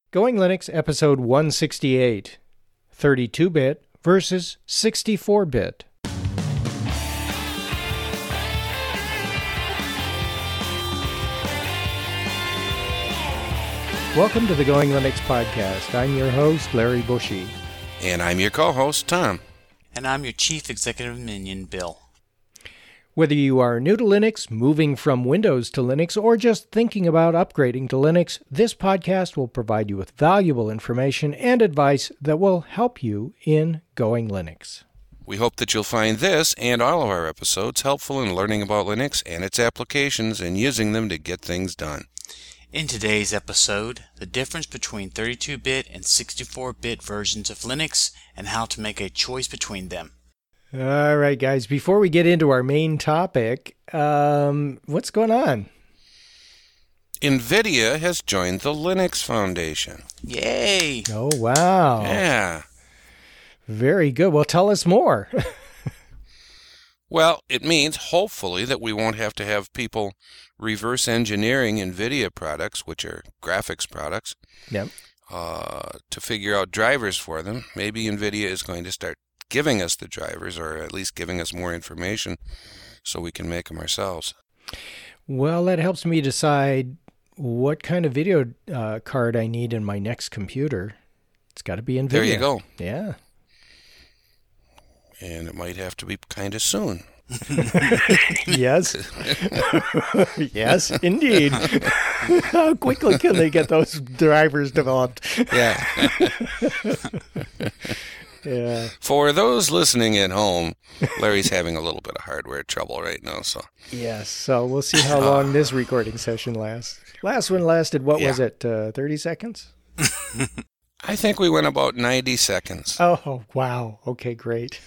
Going Linux episode 168, 32-bit versus 64-bit. Welcome to the Going Linux podcast. I'm your host, Larry Bushy. And I'm your co-host, Tom. And I'm your Chief Executive Minion, Bill. Whether you are new to Linux, moving from Windows to Linux, or just thinking about upgrading to Linux, this podcast will provide you with valuable information and advice that will help you in Going Linux. We hope that you'll find this and all of our episodes helpful in learning about Linux and its applications and using them to get things done. In today's episode, the difference between 32-bit and 64-bit versions of Linux and how to make a choice between them. All right, guys, before we get into our main topic, what's going on? NVIDIA has joined the Linux Foundation. Yay! Oh, wow. Yeah. Very good. Well, tell us more. Well, it means, hopefully, that we won't have to have people reverse engineering NVIDIA products, which are graphics products, Yep. to figure out drivers for them. Maybe NVIDIA is going to start giving us the drivers, or at least giving us more information so we can make them ourselves. Well, that helps me decide what kind of video card I need in my next computer. It's got to be NVIDIA. There you go. Yeah. And it might have to be kind of soon. Yes. Yes, indeed. How quickly can they get those drivers developed? Yeah. Yeah. For those listening at home, Larry's having a little bit of hardware trouble right now. So Yes. So we'll see how long this recording session lasts. Last one lasted, what was it, 30 seconds? I think we went about 90 seconds. Oh, wow. Okay, great.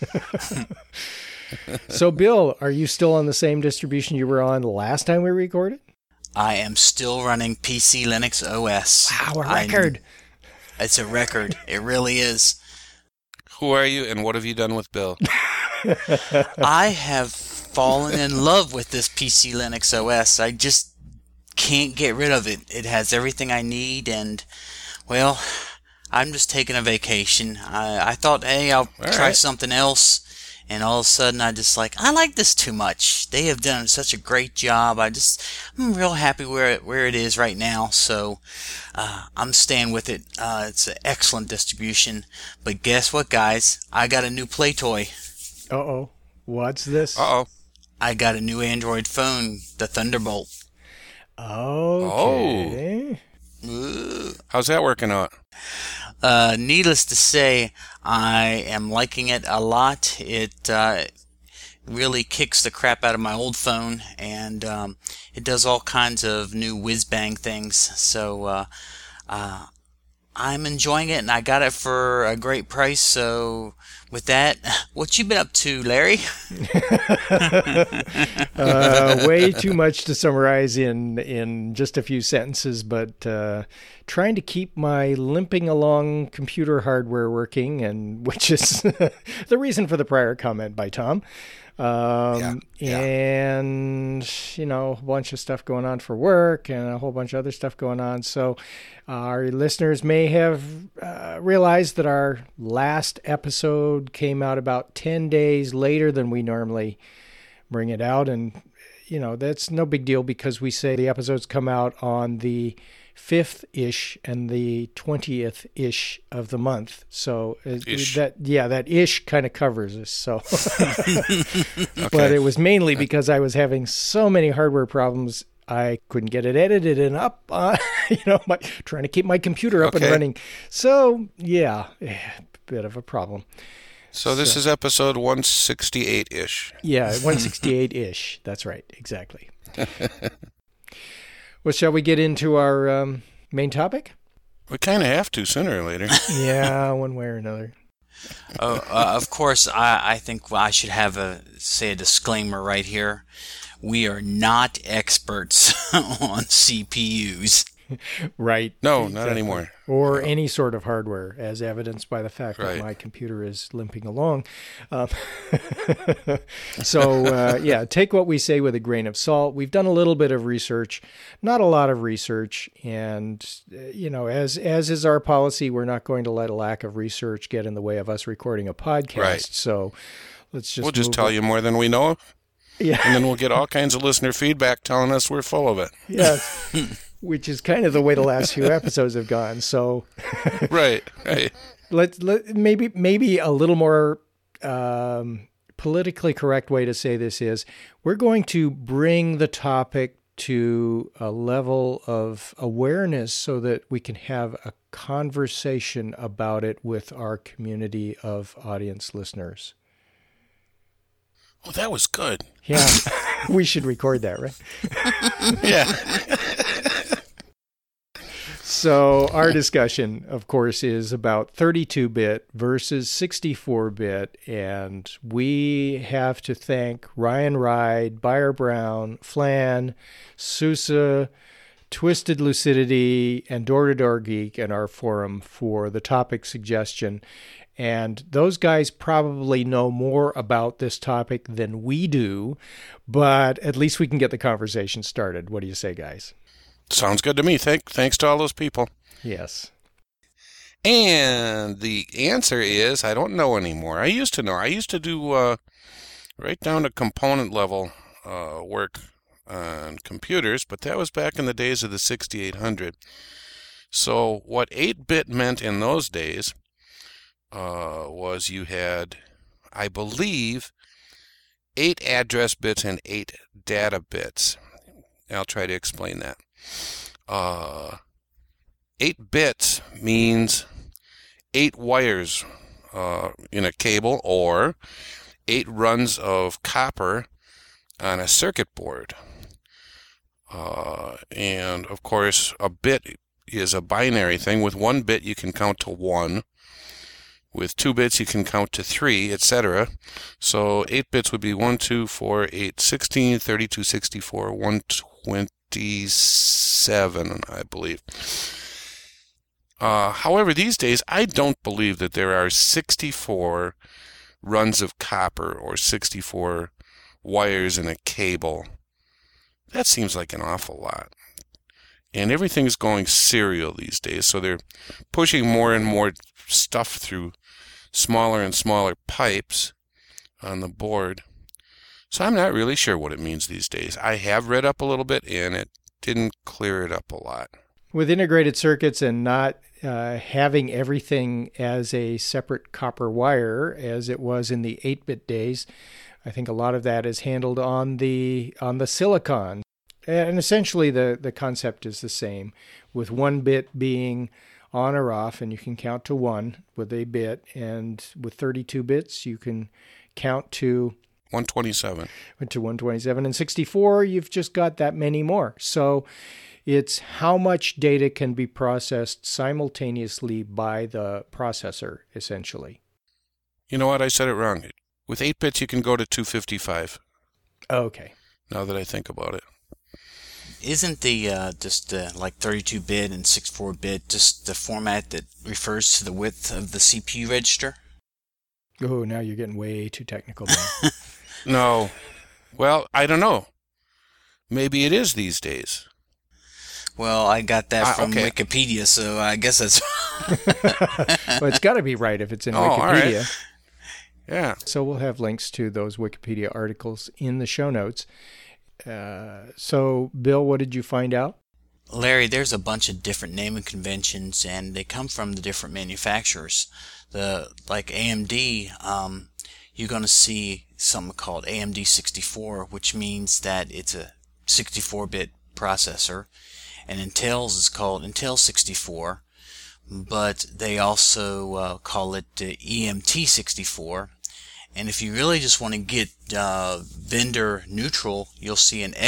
So, Bill, are you still on the same distribution you were on last time we recorded? I am still running PC Linux OS. Wow, a record. It's a record. It really is. Who are you and what have you done with Bill? I have fallen in love with this PC Linux OS. I just can't get rid of it. It has everything I need, and, well, I'm just taking a vacation. I thought, hey, I'll try something else, and all of a sudden I like this too much. They have done such a great job. I'm real happy where it is right now, so I'm staying with it. It's an excellent distribution. But guess what, guys? I got a new play toy. Uh-oh. What's this? Uh-oh. I got a new Android phone, the Thunderbolt. Okay. How's that working out? Needless to say, I am liking it a lot. It really kicks the crap out of my old phone, and it does all kinds of new whiz-bang things. So I'm enjoying it, and I got it for a great price. So with that, what you been up to, Larry? Way too much to summarize in just a few sentences, but trying to keep my limping along computer hardware working, and which is the reason for the prior comment by Tom. And, a bunch of stuff going on for work and a whole bunch of other stuff going on. So our listeners may have realized that our last episode came out about 10 days later than we normally bring it out. And, that's no big deal because we say the episodes come out on the 5th-ish and the 20th-ish of the month. So that ish kind of covers us. So, Okay. But it was mainly because I was having so many hardware problems. I couldn't get it edited and up, trying to keep my computer up and running. So, yeah, bit of a problem. So this is episode 168-ish. Yeah, 168-ish. That's right. Exactly. Well, shall we get into our main topic? We kind of have to sooner or later. Yeah, one way or another. Of course, I think I should have a disclaimer right here. We are not experts on CPUs. Right. No, Exactly. not anymore. Or any sort of hardware, as evidenced by the fact Right. that my computer is limping along. Um, so, take what we say with a grain of salt. We've done a little bit of research, not a lot of research. And, as is our policy, we're not going to let a lack of research get in the way of us recording a podcast. Right. So let's just We'll just tell you more than we know, Yeah. and then we'll get all kinds of listener feedback telling us we're full of it. Yeah. Which is kind of the way the last few episodes have gone. So Right. let maybe a little more politically correct way to say this is we're going to bring the topic to a level of awareness so that we can have a conversation about it with our community of audience listeners. Well, that was good. Yeah. We should record that, right? Yeah. So our discussion, of course, is about 32-bit versus 64-bit, and we have to thank Ryan Ride, Beyer Brown, Flan, Sousa, Twisted Lucidity, and Door to Door Geek in our forum for the topic suggestion. And those guys probably know more about this topic than we do, but at least we can get the conversation started. What do you say, guys? Sounds good to me. Thanks to all those people. Yes. And the answer is I don't know anymore. I used to know. I used to do right down to component level work on computers, but that was back in the days of the 6800. So what 8-bit meant in those days was you had, I believe, 8 address bits and 8 data bits. I'll try to explain that. 8 bits means 8 wires in a cable or 8 runs of copper on a circuit board. And of course, a bit is a binary thing. With 1 bit, you can count to 1. With 2 bits, you can count to 3, etc. So 8 bits would be 1, 2, 4, 8, 16, 32, 64, 127, I believe. However, these days, I don't believe that there are 64 runs of copper or 64 wires in a cable. That seems like an awful lot. And everything's going serial these days, so they're pushing more and more stuff through smaller and smaller pipes on the board. So I'm not really sure what it means these days. I have read up a little bit, and it didn't clear it up a lot. With integrated circuits and not having everything as a separate copper wire as it was in the 8-bit days, I think a lot of that is handled on the silicon. And essentially the concept is the same, with 1 bit being on or off, and you can count to 1 with a bit, and with 32 bits you can count to 127. To 127, and 64 you've just got that many more. So it's how much data can be processed simultaneously by the processor, essentially. You know what? I said it wrong. With 8 bits, you can go to 255. Okay. Now that I think about it. Isn't the like 32-bit and 64-bit just the format that refers to the width of the CPU register? Oh, now you're getting way too technical. No. Well, I don't know. Maybe it is these days. Well, I got that from okay. Wikipedia, so I guess that's... Well, it's got to be right if it's in Wikipedia. Wikipedia. All right. Yeah. So we'll have links to those Wikipedia articles in the show notes. So, Bill, what did you find out? Larry, there's a bunch of different naming conventions, and they come from the different manufacturers. Like AMD, you're going to see something called AMD 64, which means that it's a 64-bit processor, and Intel's is called Intel 64, but they also call it EMT 64. And if you really just want to get vendor neutral, you'll see an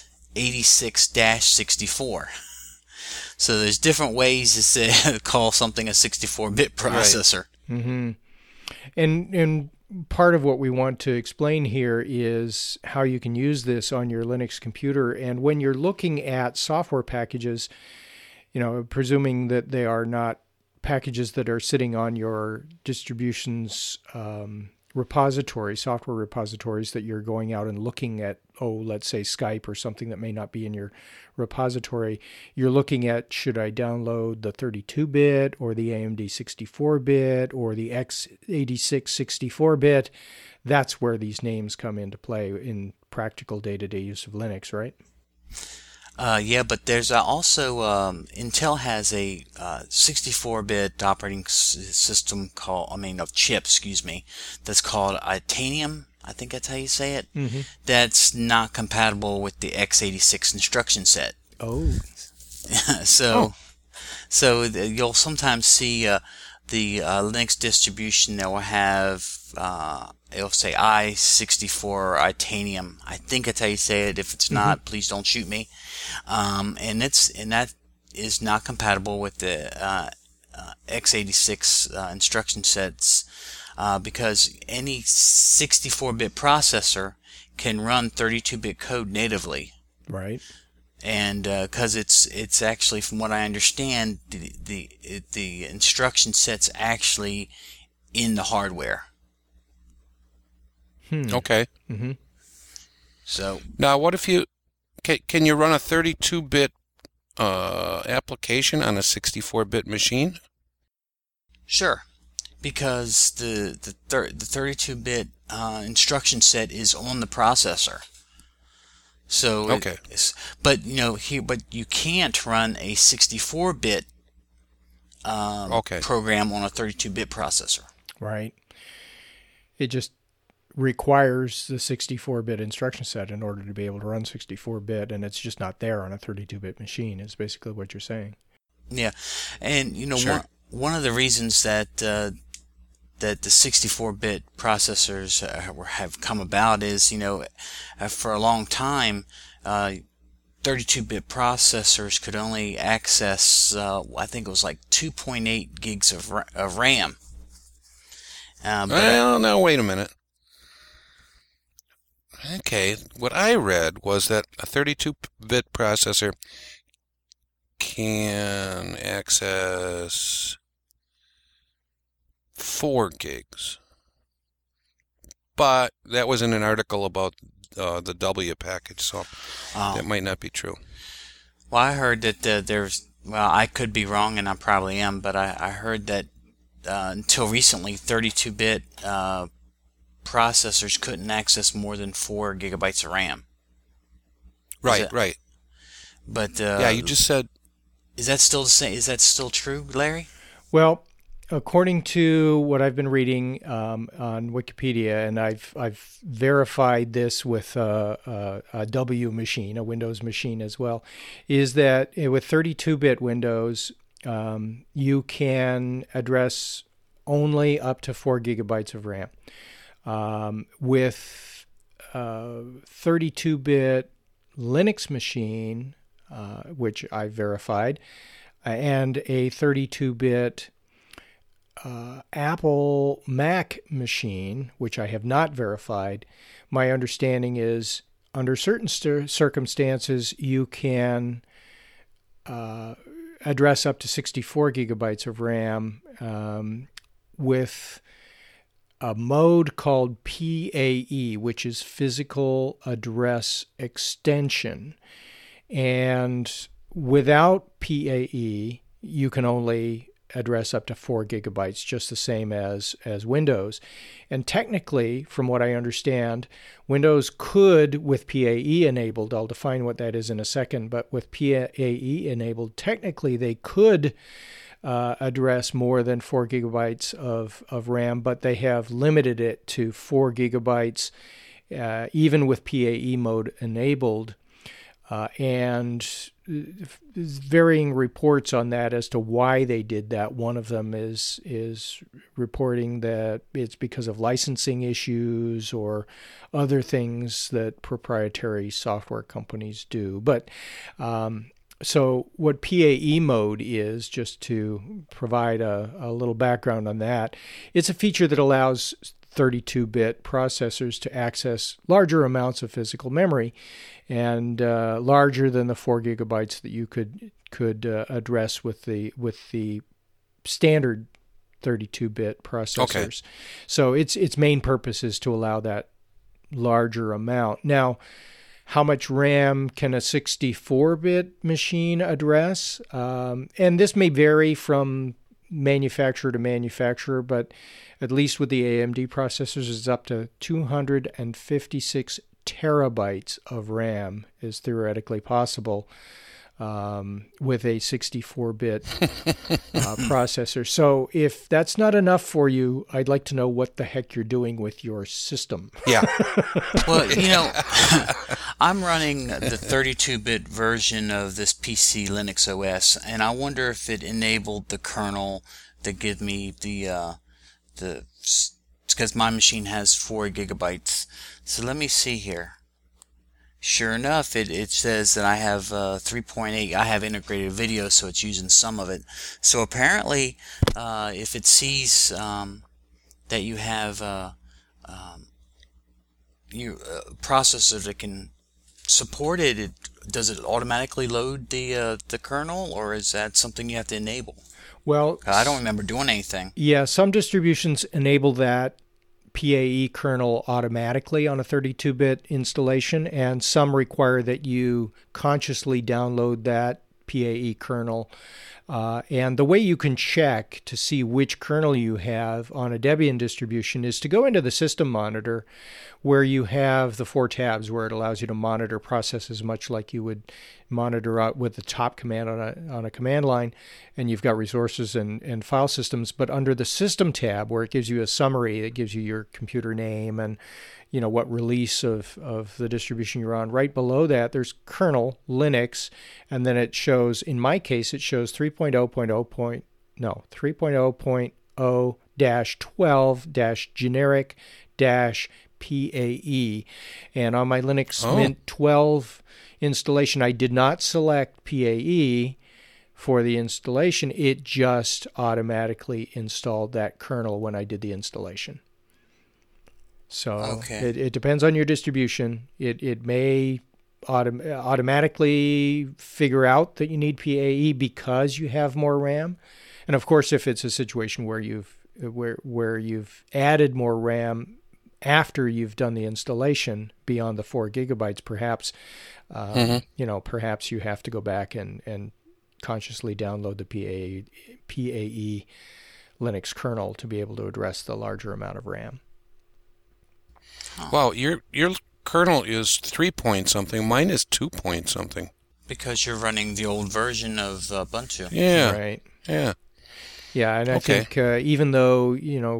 x86-64. So there's different ways to say, call something a 64-bit processor. Right. Mm-hmm. And part of what we want to explain here is how you can use this on your Linux computer. And when you're looking at software packages, presuming that they are not packages that are sitting on your distribution's software repositories that you're going out and looking at, let's say Skype or something that may not be in your repository. You're looking at, should I download the 32-bit or the AMD 64-bit or the x86 64-bit? That's where these names come into play in practical day-to-day use of Linux, right? Yeah, but there's also Intel has a 64-bit operating system of chip, that's called Itanium. I think that's how you say it. Mm-hmm. That's not compatible with the x86 instruction set. Oh. So you'll sometimes see the Linux distribution that will have it'll say i64 or Itanium. I think that's how you say it. If it's not, please don't shoot me. And that is not compatible with the x86 instruction sets because any 64-bit processor can run 32-bit code natively. Right. And because it's actually, from what I understand, the instruction set's actually in the hardware. Okay. Mm-hmm. So now, what if you can you run a 32-bit application on a 64-bit machine? Sure, because the 32-bit instruction set is on the processor. So okay, but you can't run a 64-bit program on a 32-bit processor. Right. It just requires the 64-bit instruction set in order to be able to run 64-bit, and it's just not there on a 32-bit machine, is basically what you're saying. Yeah, and sure. one of the reasons that the 64-bit processors have come about is, for a long time, 32-bit processors could only access, I think it was like 2.8 gigs of RAM. Well, now wait a minute. Okay, what I read was that a 32-bit processor can access 4 gigs. But that was in an article about the W package, so that might not be true. Well, I heard that I could be wrong, and I probably am, but I heard that until recently, 32-bit processors couldn't access more than 4 gigabytes of RAM. Right. But yeah, you just said. Is that still the same? Is that still true, Larry? Well, according to what I've been reading on Wikipedia, and I've verified this with a W machine, a Windows machine as well, is that with 32-bit Windows, you can address only up to 4 gigabytes of RAM. With 32-bit Linux machine, which I verified, and a 32-bit Apple Mac machine, which I have not verified, my understanding is under certain circumstances you can address up to 64 gigabytes of RAM with a mode called PAE, which is Physical Address Extension. And without PAE, you can only address up to 4 gigabytes, just the same as Windows. And technically, from what I understand, Windows could, with PAE enabled, I'll define what that is in a second, but with PAE enabled, technically they could address more than 4 gigabytes of RAM, but they have limited it to 4 gigabytes, even with PAE mode enabled. And varying reports on that as to why they did that. One of them is reporting that it's because of licensing issues or other things that proprietary software companies do. But so what PAE mode is, just to provide a little background on that, it's a feature that allows 32-bit processors to access larger amounts of physical memory, and larger than the 4 gigabytes that you could could address with the standard 32-bit processors. Okay. So its main purpose is to allow that larger amount. Now, how much RAM can a 64-bit machine address? And this may vary from manufacturer to manufacturer, but at least with the AMD processors, it's up to 256 terabytes of RAM is theoretically possible with a 64-bit processor. So if that's not enough for you, I'd like to know what the heck you're doing with your system. Yeah. Well, I'm running the 32-bit version of this PC Linux OS, and I wonder if it enabled the kernel that give me because my machine has 4 gigabytes. So let me see here. Sure enough, it says that I have 3.8. I have integrated video, so it's using some of it. So apparently, if it sees that you have processor that can support it, does it automatically load the kernel, or is that something you have to enable? Well, I don't remember doing anything. Yeah, some distributions enable that PAE kernel automatically on a 32-bit installation, and some require that you consciously download that PAE kernel. And the way you can check to see which kernel you have on a Debian distribution is to go into the system monitor, where you have the 4 tabs where it allows you to monitor processes much like you would monitor out with the top command on a command line, and you've got resources and file systems. But under the system tab, where it gives you a summary, it gives you your computer name and what release of the distribution you're on. Right below that, there's kernel, Linux, and then it shows, in my case, it shows 3.0.0-12-generic-PAE. And on my Linux Mint 12 installation, I did not select PAE for the installation. It just automatically installed that kernel when I did the installation. So it depends on your distribution. It may automatically figure out that you need PAE because you have more RAM. And of course, if it's a situation where you've added more RAM after you've done the installation beyond the 4 gigabytes, perhaps perhaps you have to go back and consciously download the PAE Linux kernel to be able to address the larger amount of RAM. Wow, your kernel is 3 point something. Mine is 2 point something. Because you're running the old version of Ubuntu. Yeah. Right. Yeah. Yeah, and I think even though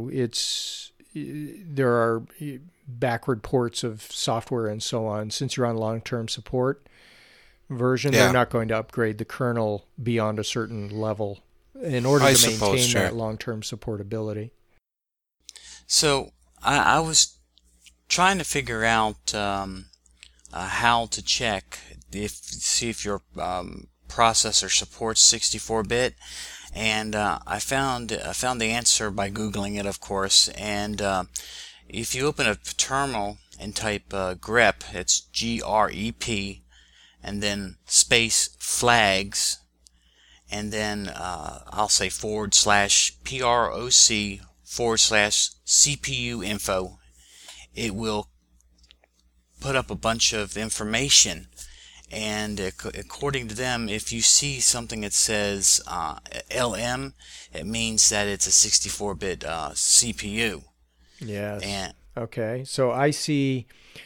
there are backward ports of software and so on, since you're on long-term support version, they're not going to upgrade the kernel beyond a certain level in order to maintain that long-term supportability. So I was trying to figure out how to check see if your processor supports 64-bit, and I found the answer by Googling it, of course. And if you open a terminal and type grep, it's GREP, and then space flags, and then I'll say /PROC/CPU info. It will put up a bunch of information, and according to them, if you see something that says LM, it means that it's a 64-bit CPU. Yes. Okay. So I see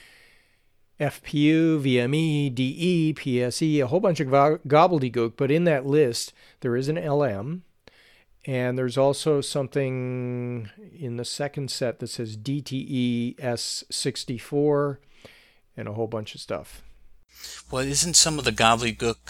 FPU, VME, DE, PSE, a whole bunch of gobbledygook, but in that list, there is an LM. And there's also something in the second set that says DTE S64 and a whole bunch of stuff. Well, isn't some of the gobbledygook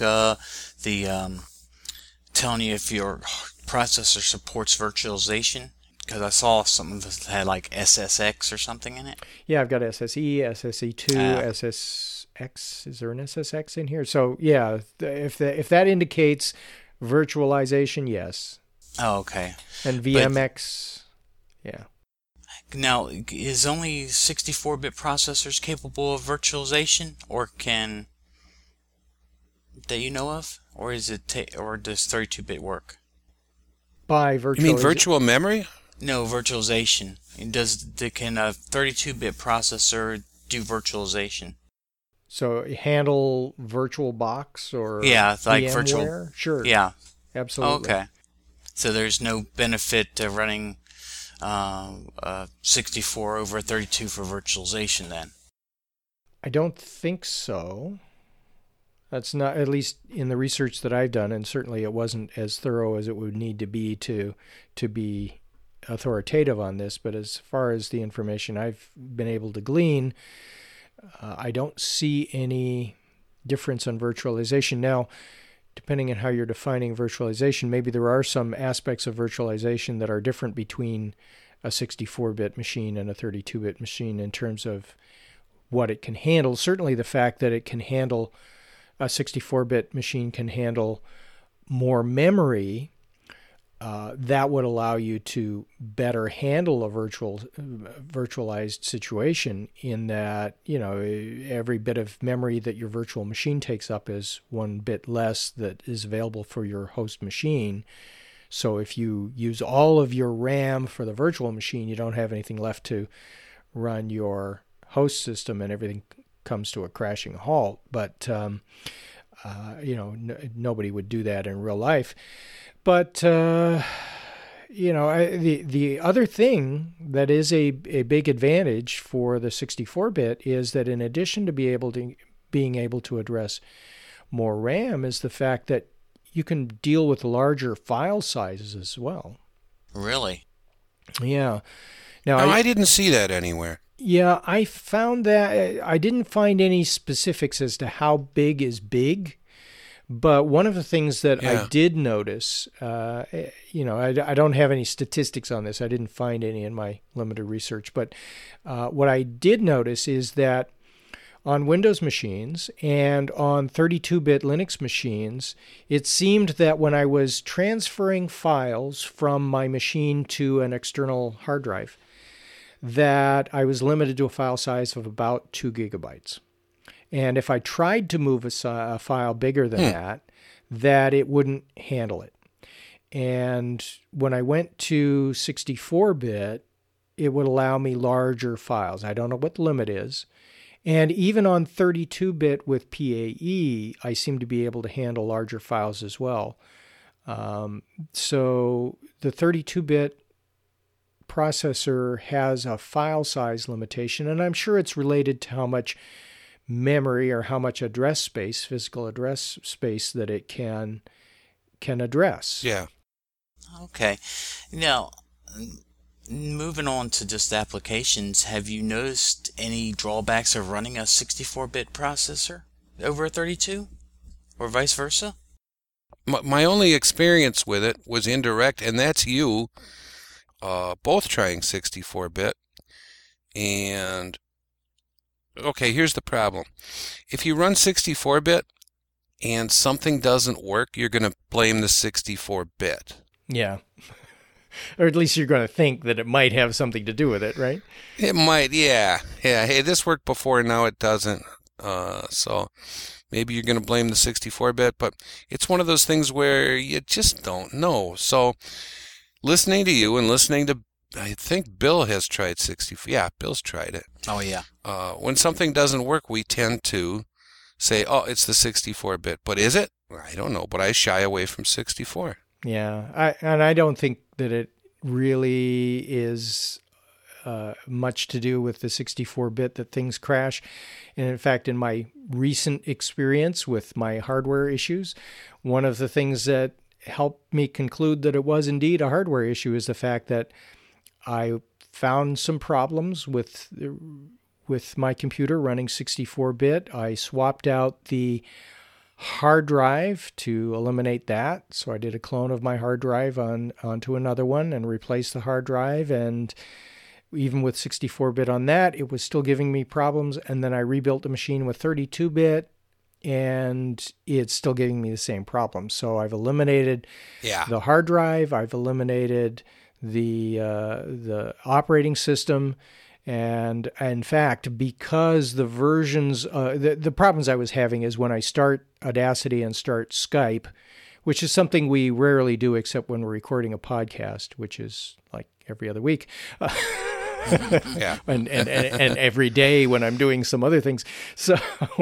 telling you if your processor supports virtualization? Because I saw something that had like SSX or something in it. Yeah, I've got SSE, SSE2, SSX. Is there an SSX in here? So yeah, if that indicates virtualization, yes. Oh, okay. And VMX, yeah. Now, is only 64-bit processors capable of virtualization, or that you know of? or or does 32-bit work? By virtual. You mean virtual memory? No, virtualization. Can a 32-bit processor do virtualization? So handle VirtualBox or Yeah, like VMware? virtual. Sure. Yeah. Absolutely. Okay. So there's no benefit to running 64 over 32 for virtualization then? I don't think so. That's not, at least in the research that I've done, and certainly it wasn't as thorough as it would need to be authoritative on this, but as far as the information I've been able to glean, I don't see any difference on virtualization. Now, depending on how you're defining virtualization, maybe there are some aspects of virtualization that are different between a 64-bit machine and a 32-bit machine in terms of what it can handle. Certainly the fact that it can handle, a 64-bit machine can handle more memory, that would allow you to better handle a virtualized situation, in that, every bit of memory that your virtual machine takes up is one bit less that is available for your host machine. So if you use all of your RAM for the virtual machine, you don't have anything left to run your host system, and everything comes to a crashing halt. But nobody would do that in real life. But the other thing that is a big advantage for the 64-bit is that, in addition to being able to address more RAM, is the fact that you can deal with larger file sizes as well. Really? Yeah. Now, I didn't see that anywhere. Yeah, I found that I didn't find any specifics as to how big is big. But one of the things that I did notice, I don't have any statistics on this. I didn't find any in my limited research. But what I did notice is that on Windows machines and on 32-bit Linux machines, it seemed that when I was transferring files from my machine to an external hard drive, that I was limited to a file size of about 2 gigabytes. And if I tried to move a file bigger than that it wouldn't handle it. And when I went to 64-bit, it would allow me larger files. I don't know what the limit is. And even on 32-bit with PAE, I seem to be able to handle larger files as well. So the 32-bit processor has a file size limitation, and I'm sure it's related to how much memory or how much address space, physical address space, that it can address. Yeah. Okay. Now, moving on to just applications, have you noticed any drawbacks of running a 64-bit processor over a 32, or vice versa? My only experience with it was indirect, and that's you both trying 64-bit. And okay, here's the problem. If you run 64-bit and something doesn't work, you're going to blame the 64-bit. Yeah. Or at least you're going to think that it might have something to do with it, right? It might, yeah. Yeah, hey, this worked before, now it doesn't. So maybe you're going to blame the 64-bit, but it's one of those things where you just don't know. So listening to you and listening to, I think Bill has tried 64. Yeah, Bill's tried it. Oh, yeah. When something doesn't work, we tend to say, oh, it's the 64-bit. But is it? I don't know, but I shy away from 64. Yeah, I don't think that it really is much to do with the 64-bit that things crash. And in fact, in my recent experience with my hardware issues, one of the things that helped me conclude that it was indeed a hardware issue is the fact that I found some problems with my computer running 64-bit. I swapped out the hard drive to eliminate that. So I did a clone of my hard drive onto another one and replaced the hard drive. And even with 64-bit on that, it was still giving me problems. And then I rebuilt the machine with 32-bit, and it's still giving me the same problem. So I've eliminated the hard drive. I've eliminated the operating system. And in fact, because the versions, the problems I was having is when I start Audacity and start Skype, which is something we rarely do except when we're recording a podcast, which is like every other week. Yeah. and every day when I'm doing some other things. So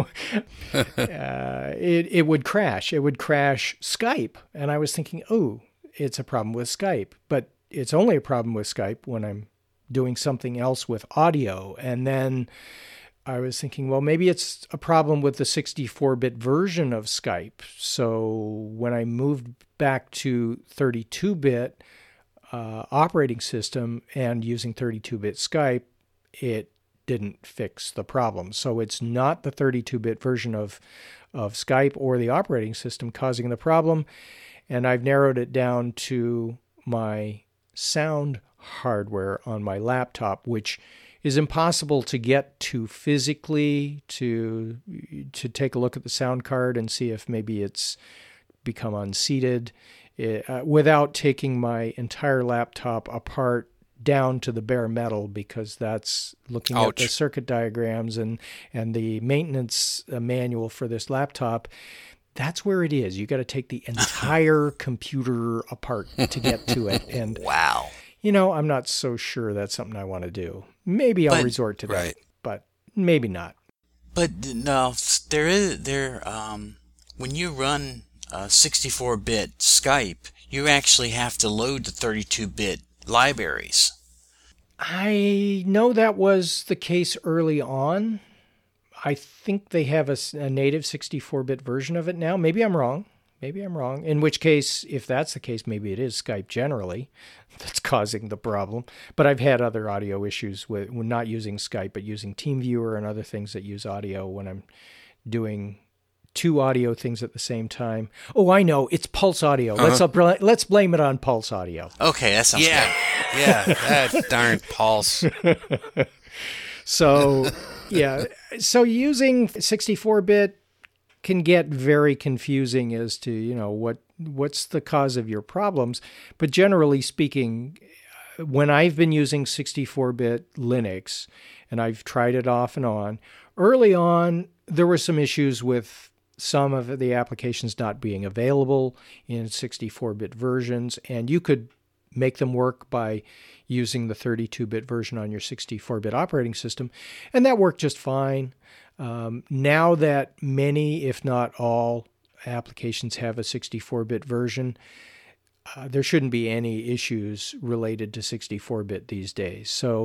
it would crash. It would crash Skype. And I was thinking, oh, it's a problem with Skype. But it's only a problem with Skype when I'm doing something else with audio. And then I was thinking, well, maybe it's a problem with the 64-bit version of Skype. So when I moved back to 32-bit operating system and using 32-bit Skype, it didn't fix the problem. So it's not the 32-bit version of Skype or the operating system causing the problem. And I've narrowed it down to my sound hardware on my laptop, which is impossible to get to physically, to take a look at the sound card and see if maybe it's become unseated, without taking my entire laptop apart down to the bare metal, because that's looking at the circuit diagrams and the maintenance manual for this laptop. That's where it is. You got to take the entire computer apart to get to it. And wow. I'm not so sure that's something I want to do. Maybe I'll resort to that, but maybe not. But no, when you run 64-bit Skype, you actually have to load the 32-bit libraries. I know that was the case early on. I think they have a native 64-bit version of it now. Maybe I'm wrong. In which case, if that's the case, maybe it is Skype generally that's causing the problem. But I've had other audio issues with not using Skype, but using TeamViewer and other things that use audio when I'm doing two audio things at the same time. Oh, I know. It's Pulse Audio. Let's blame it on Pulse Audio. Okay, that sounds good. Yeah, that darn Pulse. So, yeah. So using 64-bit can get very confusing as to, what's the cause of your problems. But generally speaking, when I've been using 64-bit Linux, and I've tried it off and on, early on, there were some issues with some of the applications not being available in 64-bit versions, and you could make them work by using the 32-bit version on your 64-bit operating system, and that worked just fine. Now that many, if not all, applications have a 64-bit version, there shouldn't be any issues related to 64-bit these days. So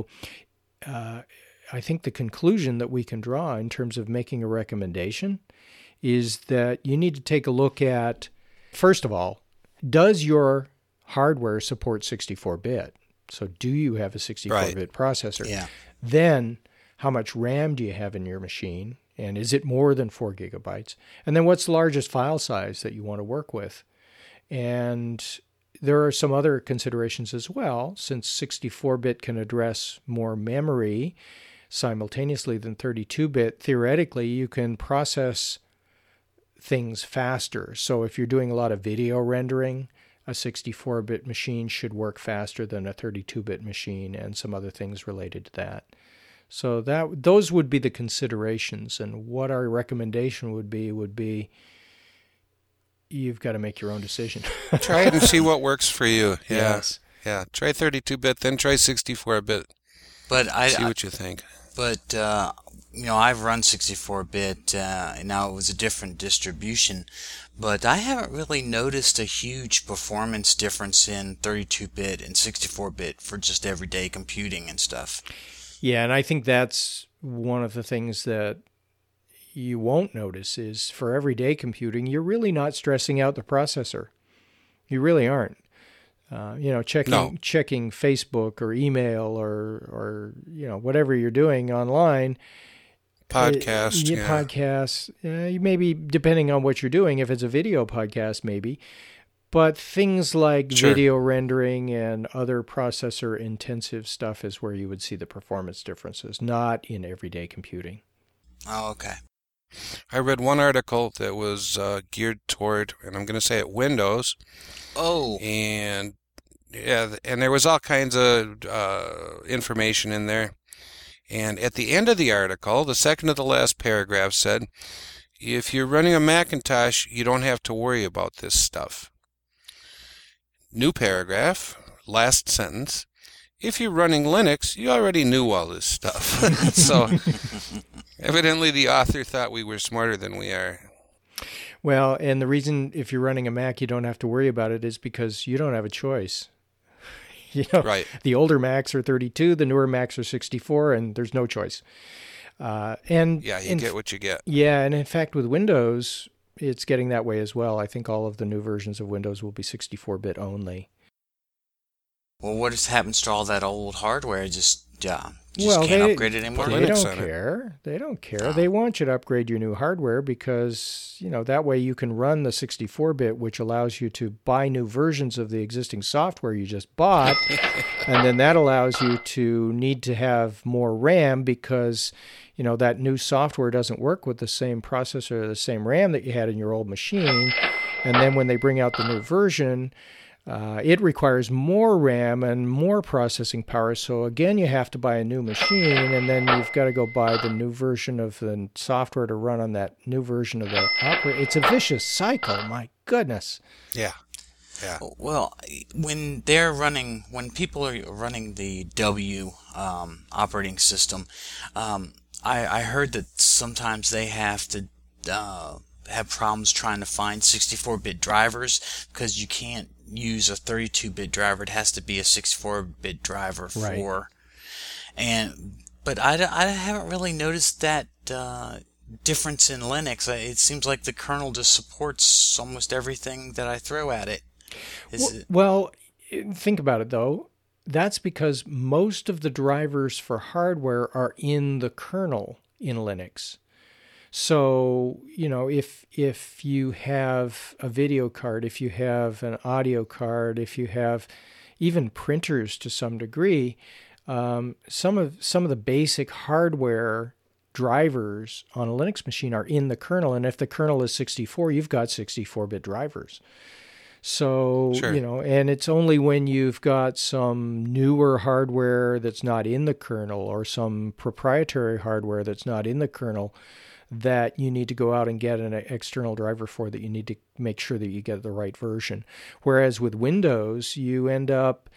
I think the conclusion that we can draw in terms of making a recommendation is that you need to take a look at, first of all, does your hardware support 64-bit? So do you have a 64-bit processor? Yeah. Then how much RAM do you have in your machine? And is it more than 4 gigabytes? And then what's the largest file size that you want to work with? And there are some other considerations as well, since 64-bit can address more memory simultaneously than 32-bit. Theoretically, you can process things faster. So if you're doing a lot of video rendering, a 64-bit machine should work faster than a 32-bit machine, and some other things related to that. So those would be the considerations, and what our recommendation would be you've got to make your own decision. Try it and see what works for you. Yeah. Yes. Yeah. Try 32-bit, then try 64-bit. But see what you think. But I've run 64-bit, and now it was a different distribution, but I haven't really noticed a huge performance difference in 32-bit and 64-bit for just everyday computing and stuff. Yeah, and I think that's one of the things that you won't notice is for everyday computing, you're really not stressing out the processor. You really aren't. Checking Facebook or email or whatever you're doing online. Podcast. Podcasts. Maybe depending on what you're doing, if it's a video podcast, maybe. But things like video rendering and other processor-intensive stuff is where you would see the performance differences, not in everyday computing. Oh, okay. I read one article that was geared toward, and I'm going to say it, Windows. Oh. And there was all kinds of information in there. And at the end of the article, the second to the last paragraph said, If you're running a Macintosh, you don't have to worry about this stuff. New paragraph, last sentence. If you're running Linux, you already knew all this stuff. So evidently the author thought we were smarter than we are. Well, and the reason if you're running a Mac you don't have to worry about it is because you don't have a choice. Right. The older Macs are 32, the newer Macs are 64, and there's no choice. You get what you get. Yeah, and in fact with Windows, it's getting that way as well. I think all of the new versions of Windows will be 64-bit only. Well, what happens to all that old hardware? Just can't upgrade it anymore? They don't care. They don't care. They want you to upgrade your new hardware because, that way you can run the 64-bit, which allows you to buy new versions of the existing software you just bought. And then that allows you to need to have more RAM because, that new software doesn't work with the same processor or the same RAM that you had in your old machine. And then when they bring out the new version, it requires more RAM and more processing power. So again, you have to buy a new machine, and then you've got to go buy the new version of the software to run on that new version of the operating. It's a vicious cycle. My goodness. Yeah. Yeah. Well, when people are running the W operating system, I heard that sometimes they have to have problems trying to find 64-bit drivers because you can't use a 32-bit driver. It has to be a 64-bit driver for. Right. But I haven't really noticed that difference in Linux. It seems like the kernel just supports almost everything that I throw at it. Well, think about it though. That's because most of the drivers for hardware are in the kernel in Linux. So, if you have a video card, if you have an audio card, if you have even printers to some degree, some of the basic hardware drivers on a Linux machine are in the kernel. And if the kernel is 64, you've got 64-bit drivers. So, sure. And it's only when you've got some newer hardware that's not in the kernel or some proprietary hardware that's not in the kernel that you need to go out and get an external driver for, that you need to make sure that you get the right version. Whereas with Windows, you end up,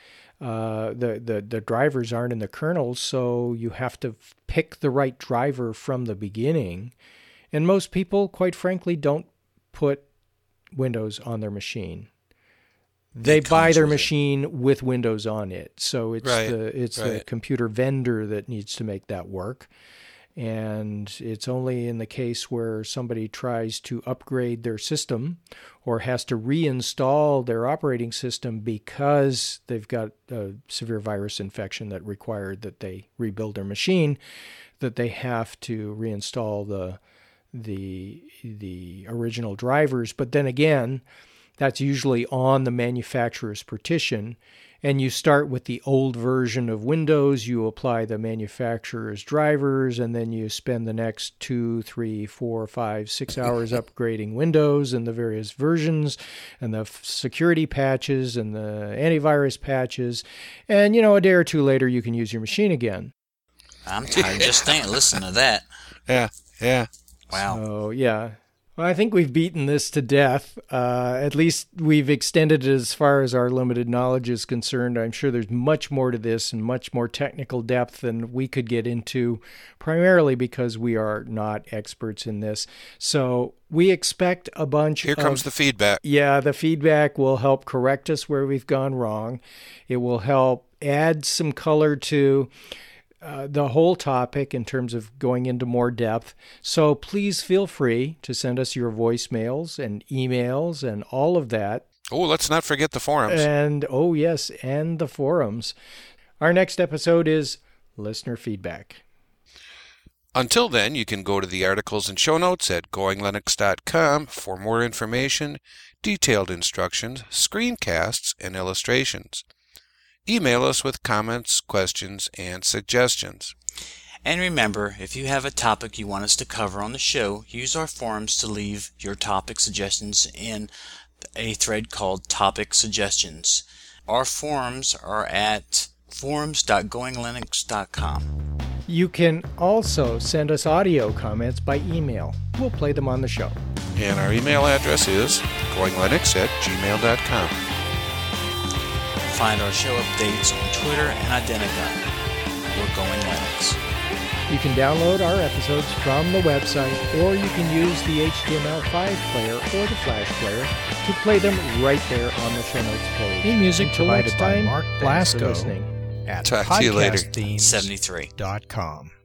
the drivers aren't in the kernel, so you have to pick the right driver from the beginning. And most people, quite frankly, don't put Windows on their machine. They buy their machine with Windows on it. So it's the computer vendor that needs to make that work. And it's only in the case where somebody tries to upgrade their system or has to reinstall their operating system because they've got a severe virus infection that required that they rebuild their machine, that they have to reinstall the original drivers. But then again, that's usually on the manufacturer's partition. And you start with the old version of Windows, you apply the manufacturer's drivers, and then you spend the next 2, 3, 4, 5, 6 hours upgrading Windows and the various versions and the security patches and the antivirus patches. And, a day or two later, you can use your machine again. I'm tired just listen to that. Yeah. Wow. So, yeah. Well, I think we've beaten this to death. At least we've extended it as far as our limited knowledge is concerned. I'm sure there's much more to this and much more technical depth than we could get into, primarily because we are not experts in this. So we expect a bunch Here comes the feedback. Yeah, the feedback will help correct us where we've gone wrong. It will help add some color to the whole topic in terms of going into more depth. So please feel free to send us your voicemails and emails and all of that. Oh, let's not forget the forums. And, and the forums. Our next episode is listener feedback. Until then, you can go to the articles and show notes at goinglinux.com for more information, detailed instructions, screencasts, and illustrations. Email us with comments, questions, and suggestions. And remember, if you have a topic you want us to cover on the show, use our forums to leave your topic suggestions in a thread called Topic Suggestions. Our forums are at forums.goinglinux.com. You can also send us audio comments by email. We'll play them on the show. And our email address is goinglinux@gmail.com. Find our show updates on Twitter and Identica. We're Going Linux. You can download our episodes from the website, or you can use the HTML5 player or the Flash player to play them right there on the show notes page. Theme music Until provided next by time, Mark thanks for Blasco listening. at Talk to you later. podcastthemes.com. 73.